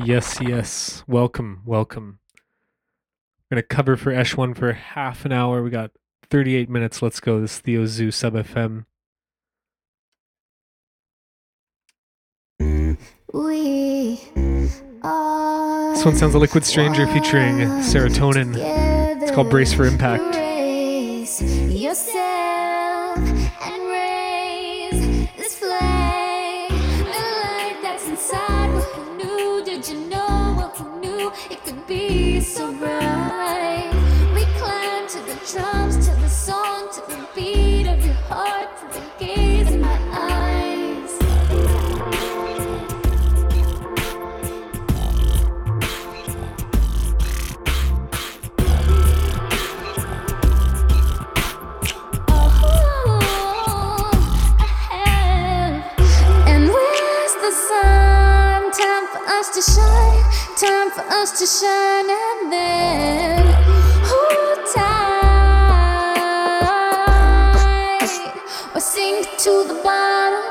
Yes. Welcome. We're going to cover for Esh1 for half an hour. We got 38 minutes. Let's go. This is Theo Zoo Sub FM. This one sounds a Liquid Stranger featuring Serotonin. It's called Brace for Impact. Brace yourself and raise this flame. The light that's inside. What who knew? Did you know what who knew? It could be so bright. We climb to the drums, to the song, to the beat of your heart, to the gaze in my eyes. To shine, time for us to shine, and then hold tight or sink to the bottom.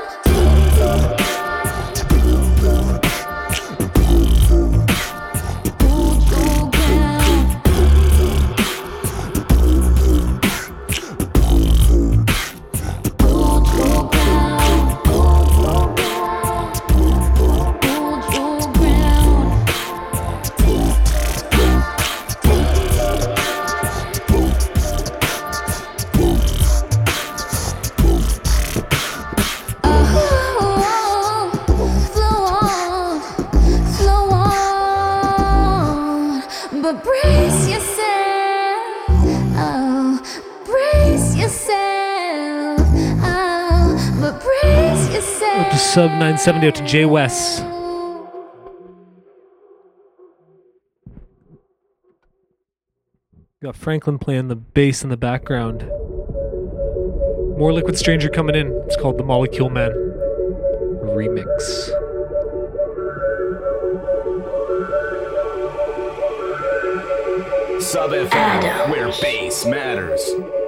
But brace yourself, oh, brace yourself, oh, but brace yourself. Up to sub 970 out to Jay West. Got Franklin playing the bass in the background. More Liquid Stranger coming in. It's called The Molecule Man Remix. Sub FM, where bass matters.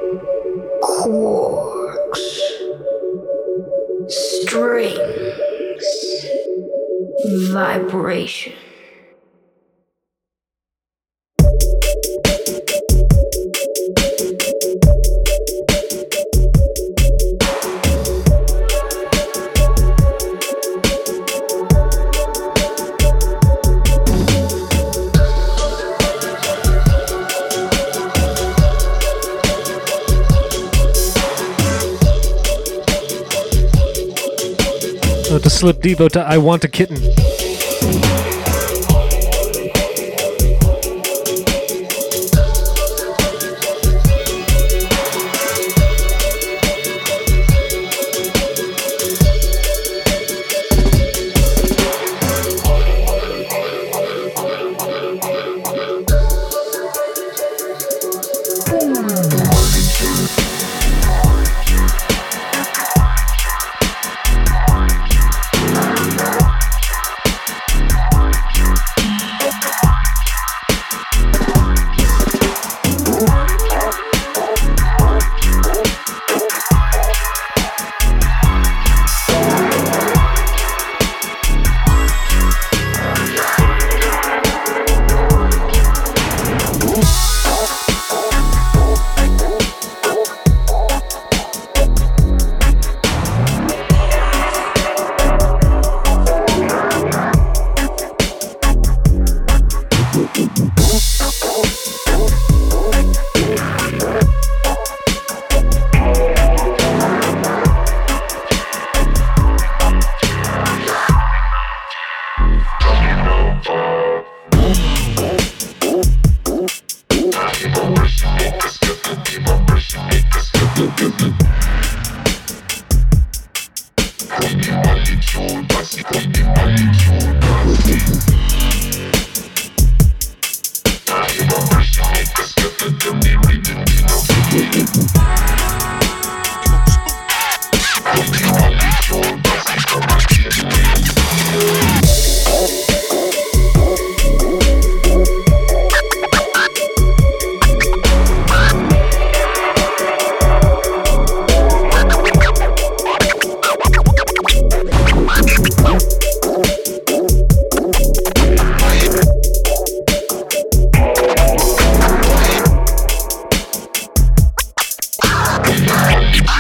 Quarks, strings, vibration. To Slip Devo to I Want a Kitten.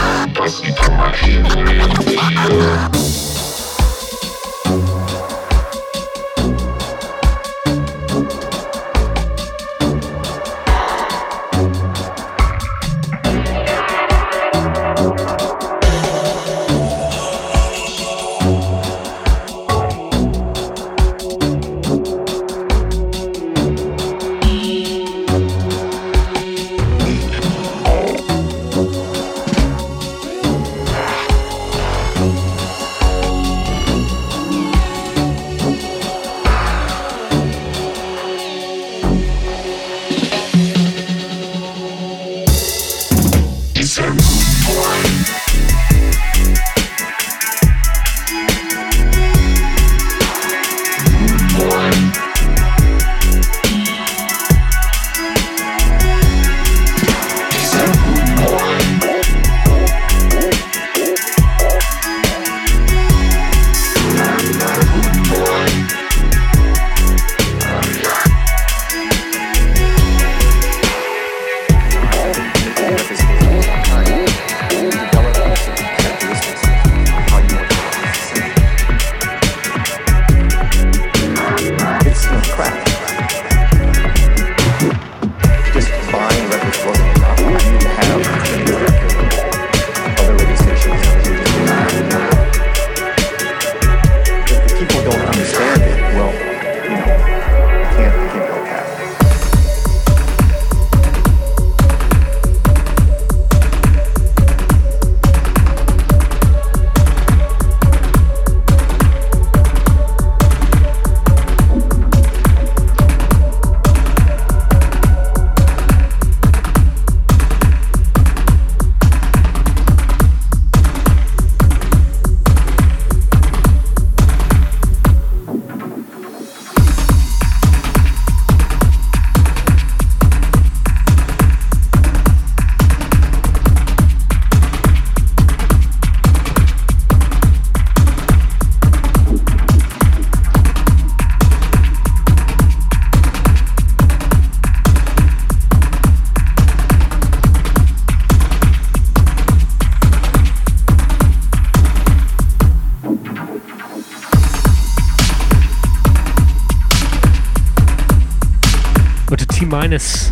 minus.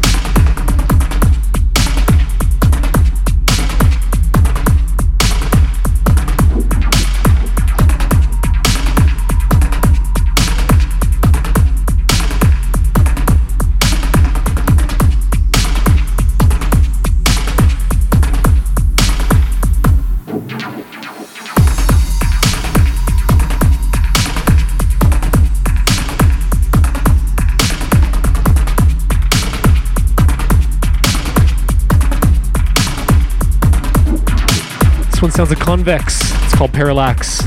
This one sounds like convex. It's called Parallax.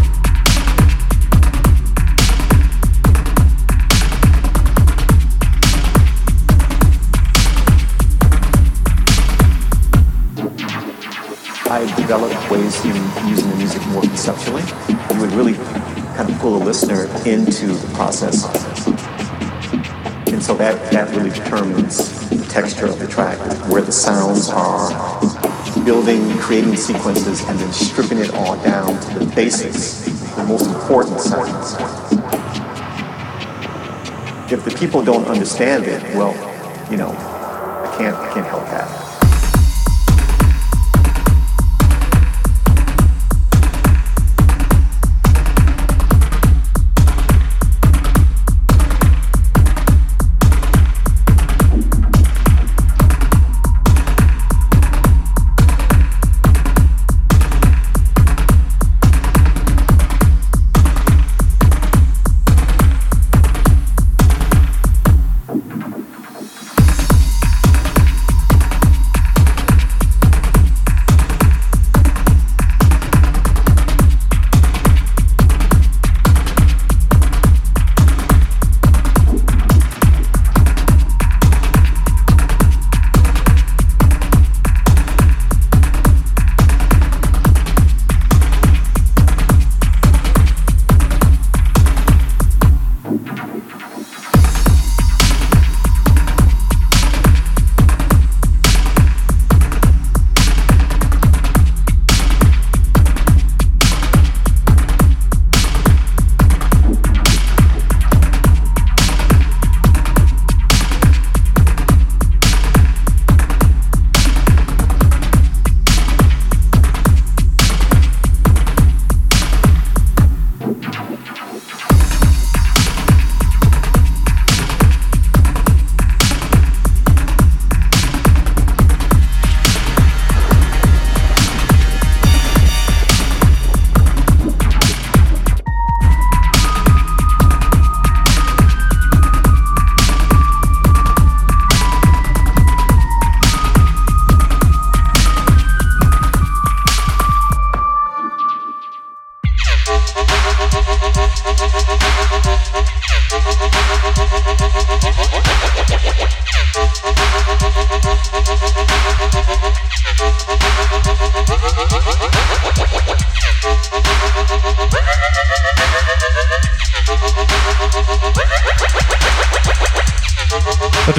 I developed ways in using the music more conceptually. You would really kind of pull a listener into the process. And so that really determines the texture of the track, where the sounds are, building, creating sequences, and then stripping it all down to the basics, the most important sounds. If the people don't understand it, well, you know, I can't help that.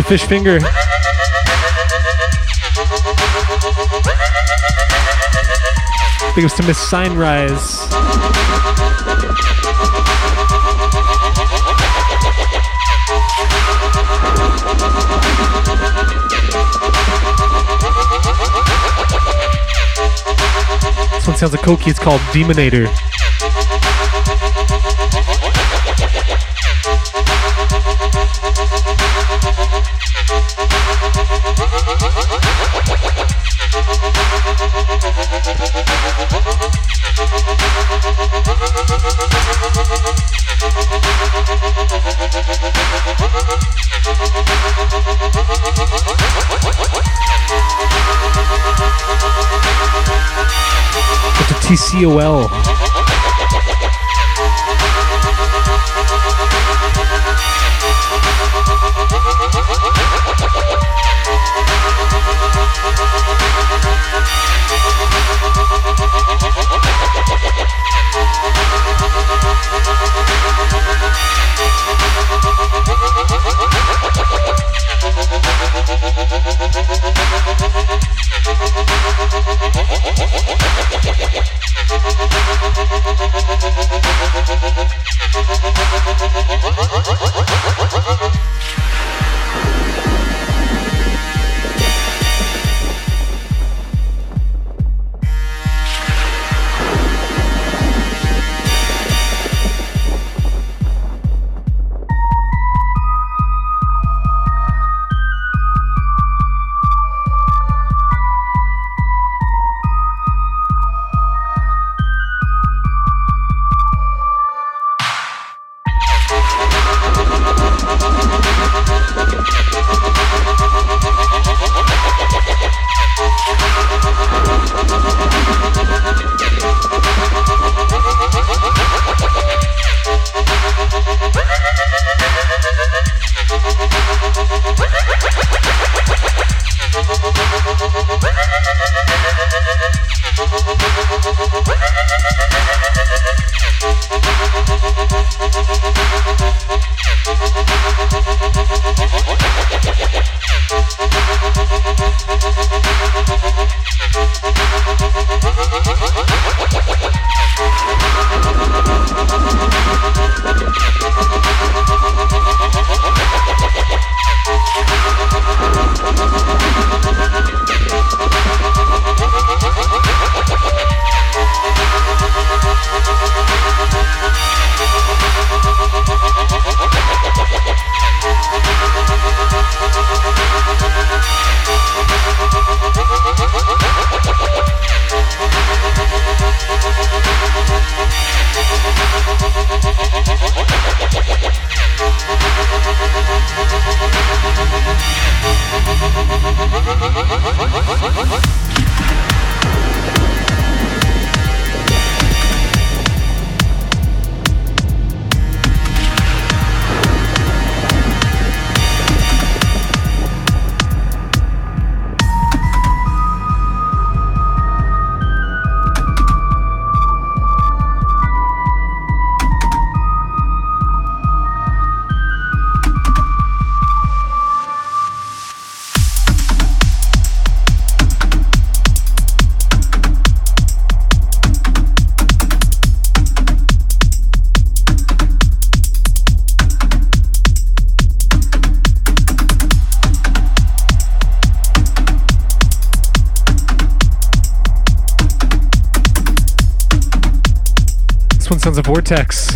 Fish Finger. Big ups to Miss Signrise. This one sounds like Koki. It's called Demonator. TCOL. Sounds of vortex,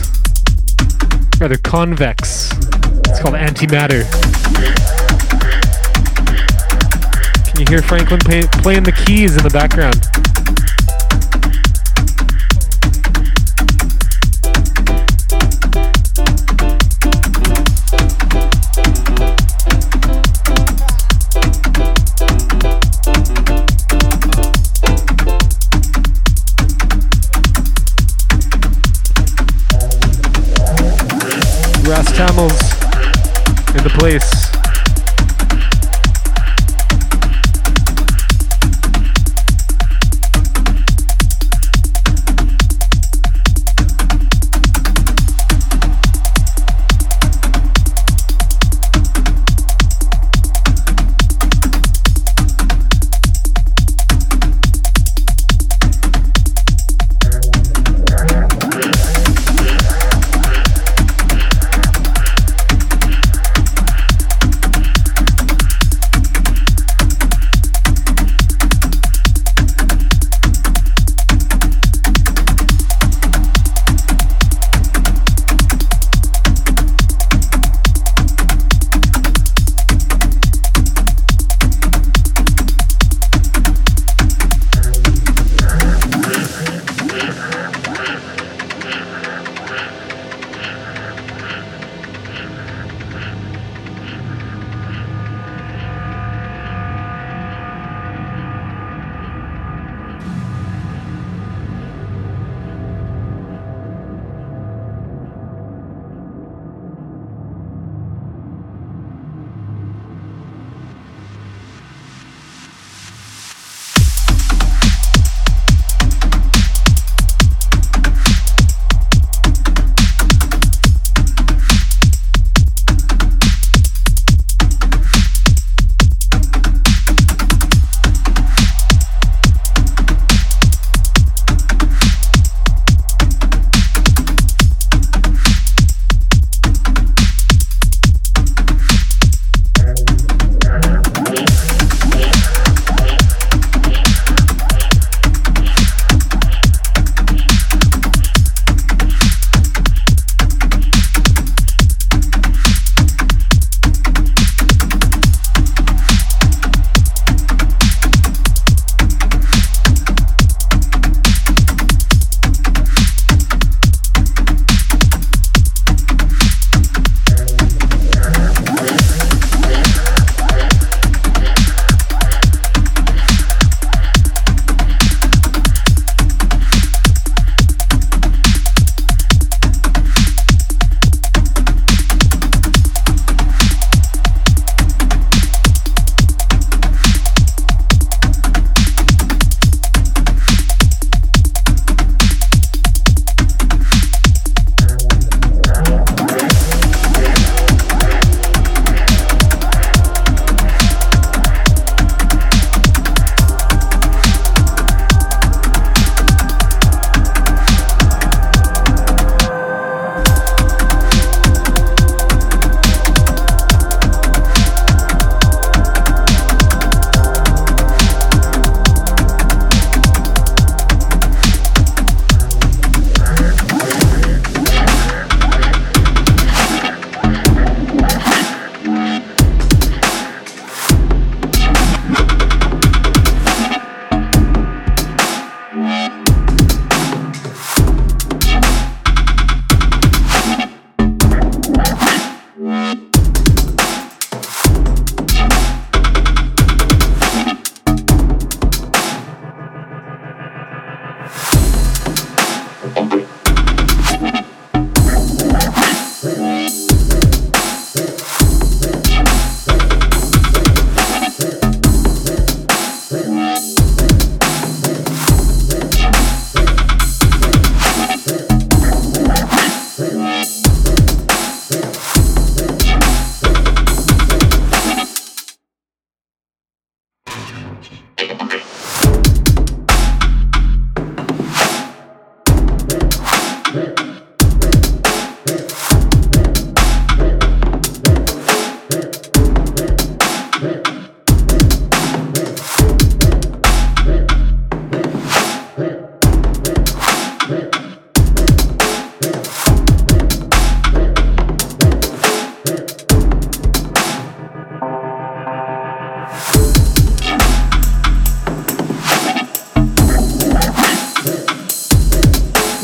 rather convex. It's called antimatter. Can you hear Franklin playing the keys in the background? Ras Tamils in the place.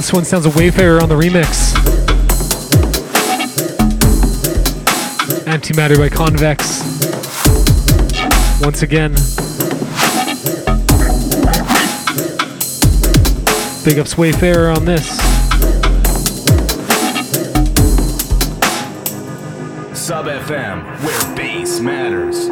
This one sounds of Wayfarer on the remix. Antimatter by Convex. Once again. Big ups Wayfarer on this. Sub FM, where bass matters.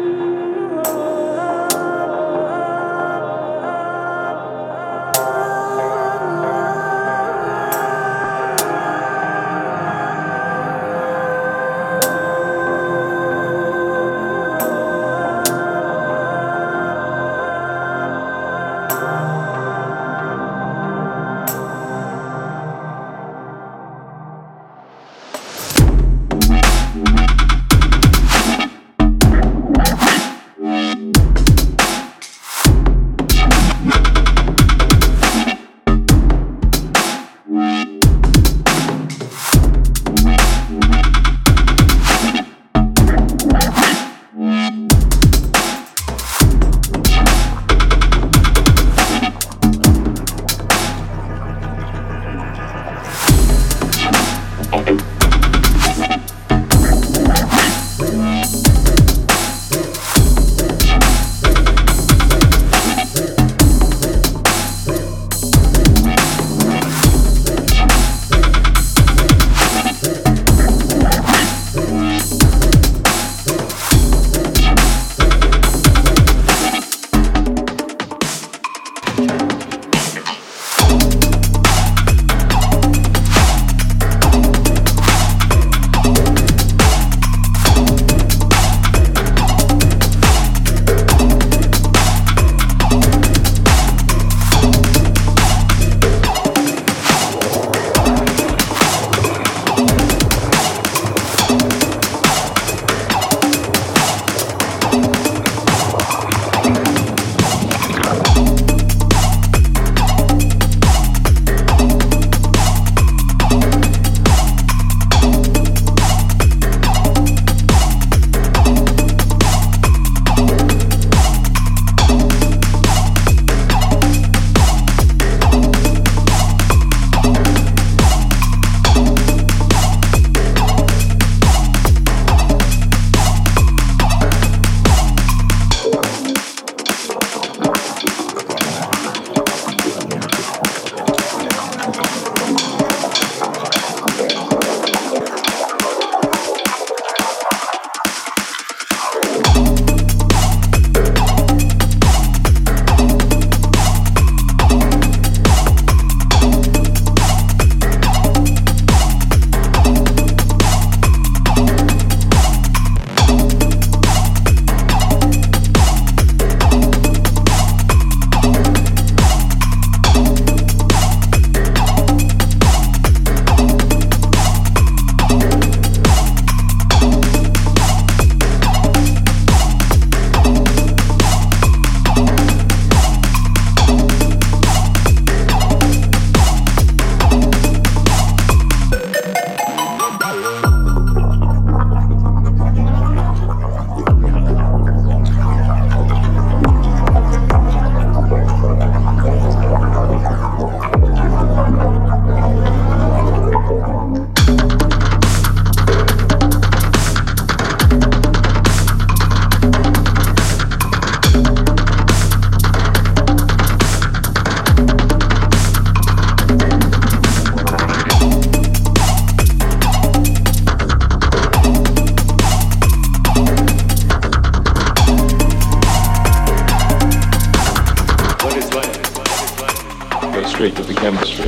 straight to the chemistry.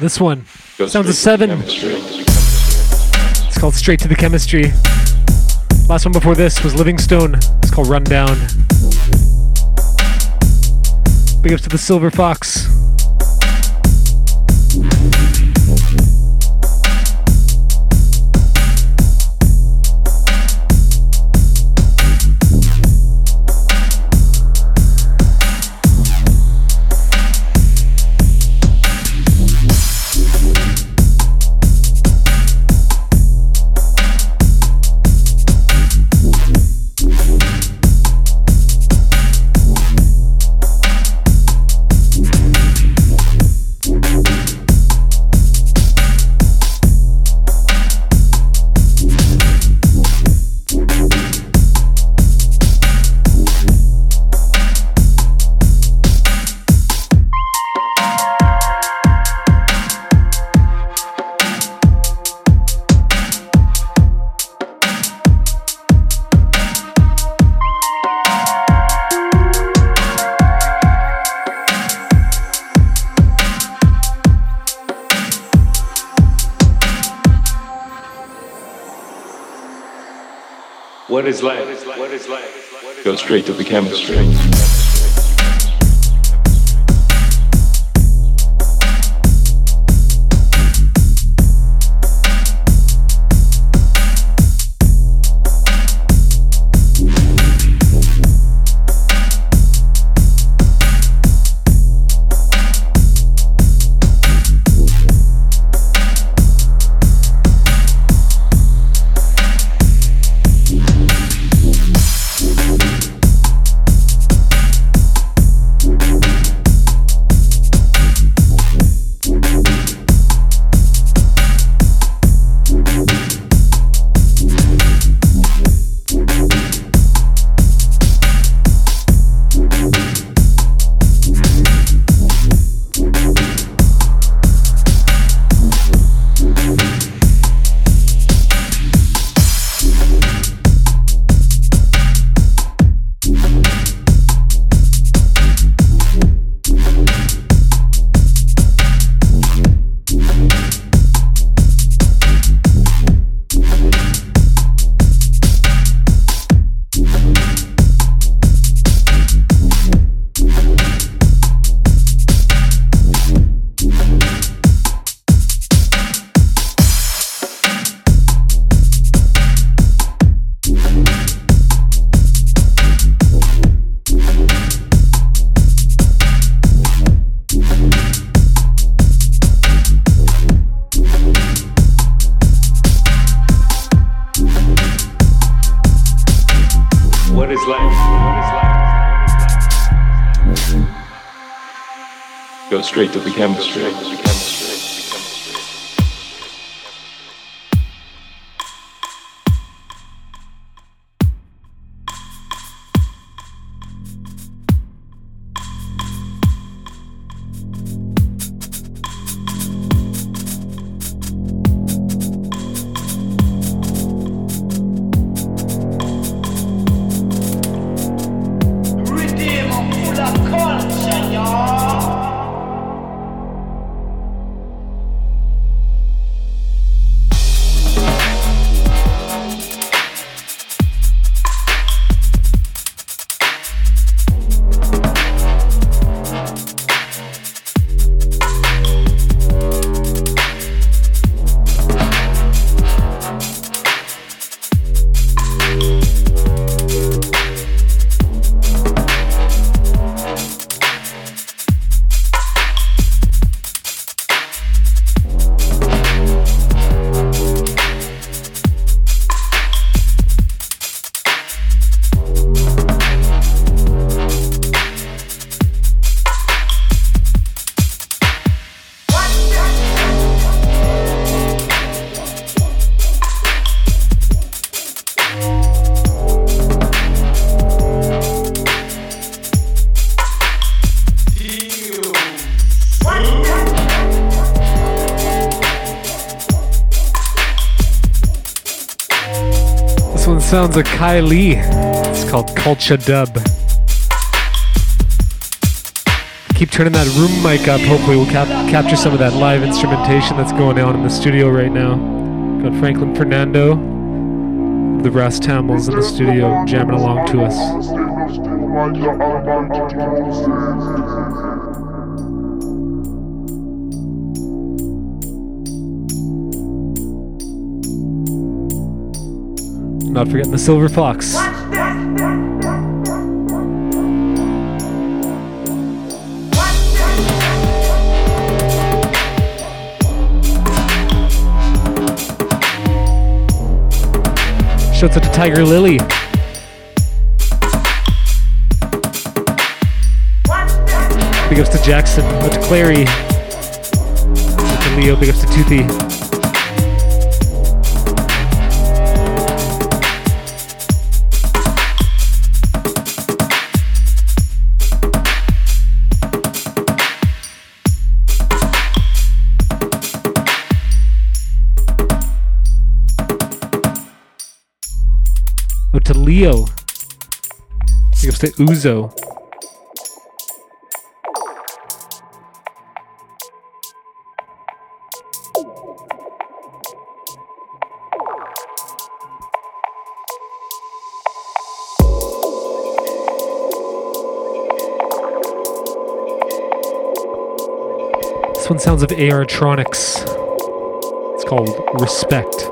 This one Go sounds a straight to 7. the chemistry. It's called Straight to the Chemistry. Last one before this was Livingstone. It's called Rundown. Big ups to the Silver Fox. What is life? Go straight to the chemistry. Go straight to the chemistry. Sounds of Kylie. It's called Culture Dub. keep turning that room mic up. Hopefully we'll capture some of that live instrumentation that's going on in the studio right now. Got Franklin Fernando, the Brass Tamils in the studio, jamming along to us. Not forgetting the Silver Fox. Shouts out to Tiger Lily. Big ups to Jackson. Out to Clary. Out to Leo. Big ups to Toothy. To Leo. Big ups to Uzo. This one sounds of AR-tronics. It's called Respect.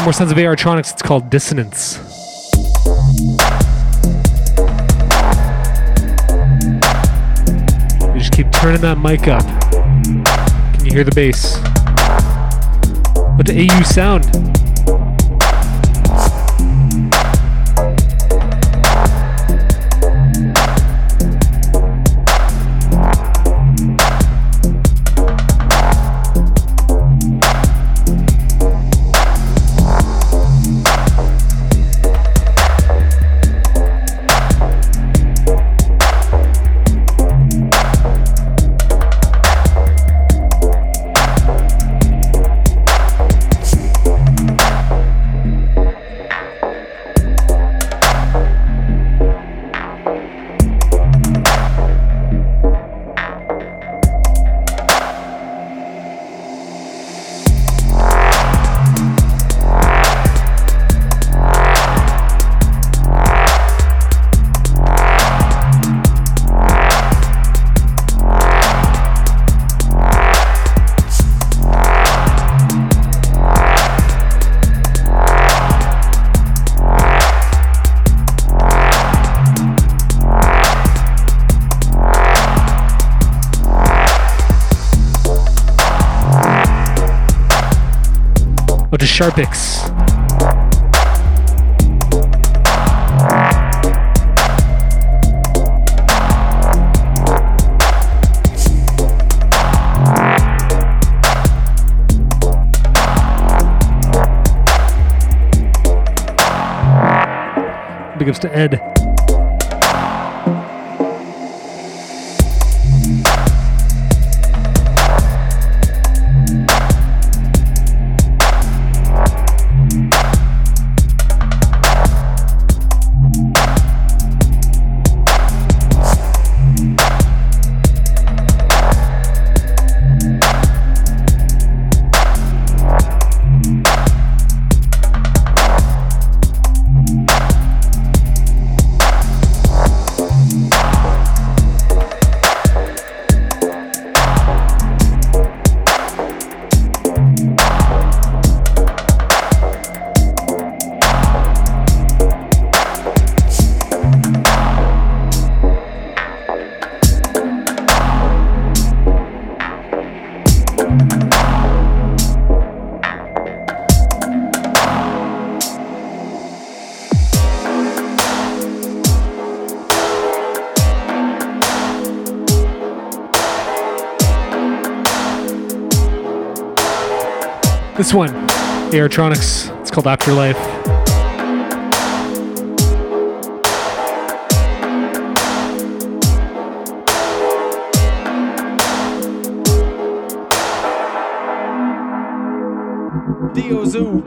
more Sons of Aortronics. It's called Dissonance. You just keep turning that mic up. Can you hear the bass? What the AU sound? To Sharpix. Big ups to Ed. This one, Aortronics, it's called Afterlife. Dio Zoo.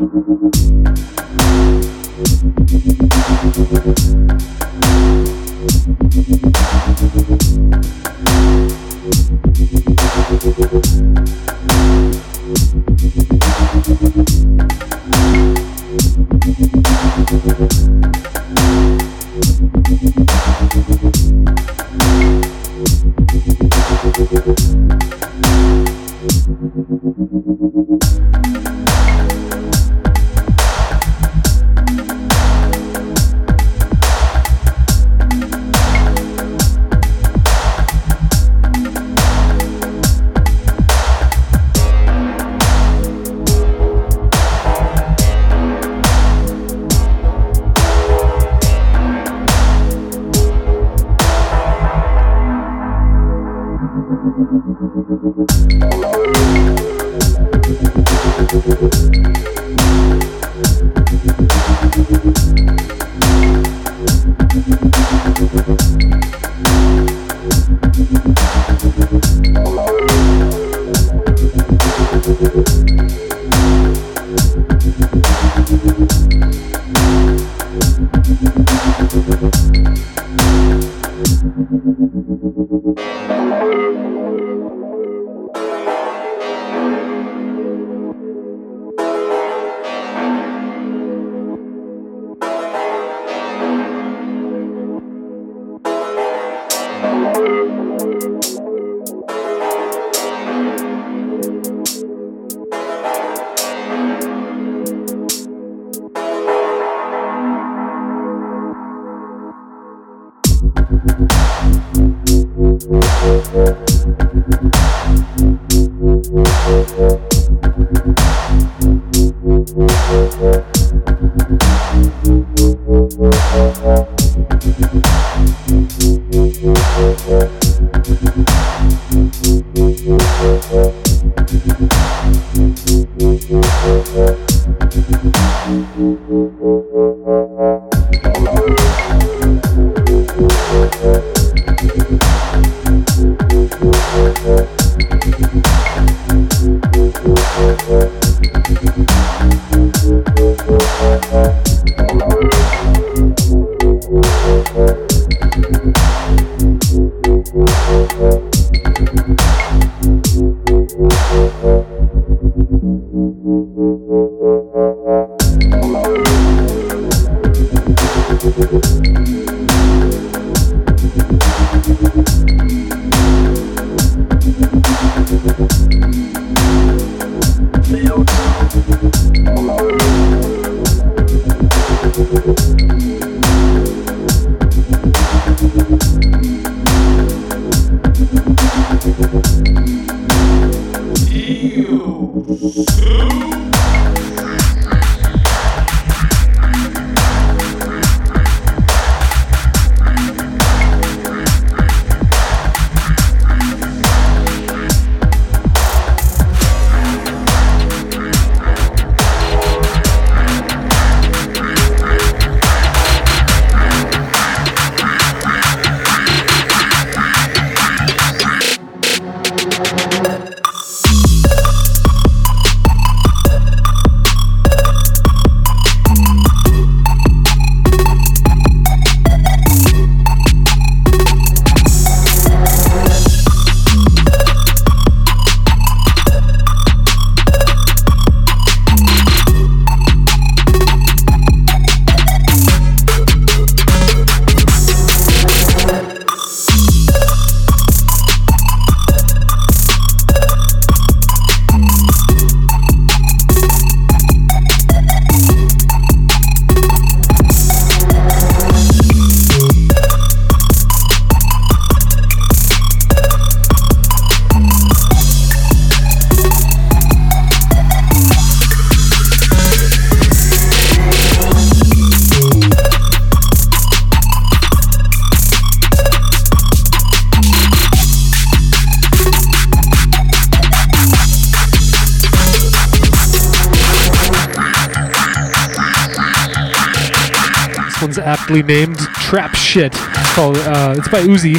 One's aptly named Trap Shit. It's by Uzi.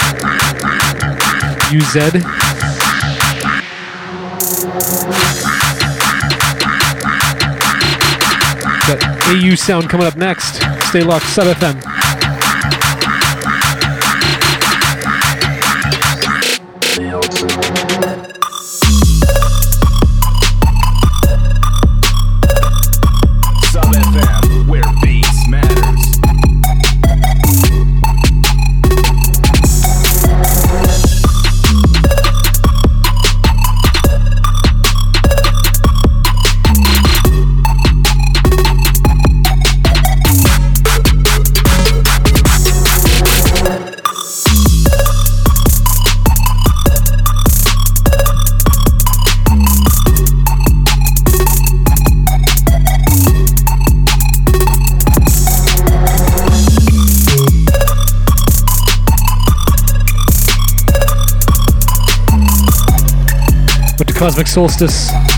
UZ. Got AU sound coming up next. Stay locked, Sub FM. Cosmic Solstice.